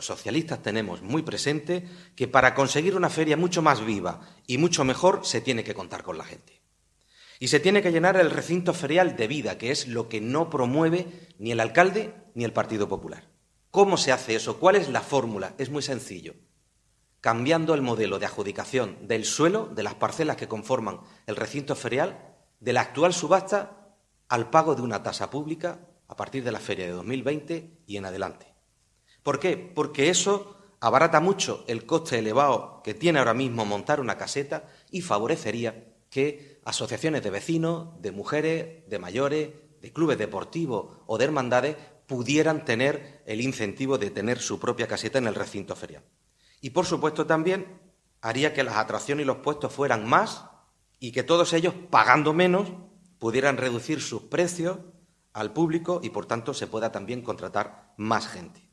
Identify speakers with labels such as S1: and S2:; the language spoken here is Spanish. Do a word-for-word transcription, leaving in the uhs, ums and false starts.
S1: los socialistas tenemos muy presente que para conseguir una feria mucho más viva y mucho mejor se tiene que contar con la gente. Y se tiene que llenar el recinto ferial de vida, que es lo que no promueve ni el alcalde ni el Partido Popular. ¿Cómo se hace eso? ¿Cuál es la fórmula? Es muy sencillo. Cambiando el modelo de adjudicación del suelo, de las parcelas que conforman el recinto ferial, de la actual subasta al pago de una tasa pública a partir de la feria de dos mil veinte y en adelante. ¿Por qué? Porque eso abarata mucho el coste elevado que tiene ahora mismo montar una caseta y favorecería que asociaciones de vecinos, de mujeres, de mayores, de clubes deportivos o de hermandades pudieran tener el incentivo de tener su propia caseta en el recinto ferial. Y, por supuesto, también haría que las atracciones y los puestos fueran más y que todos ellos, pagando menos, pudieran reducir sus precios al público y, por tanto, se pueda también contratar más gente.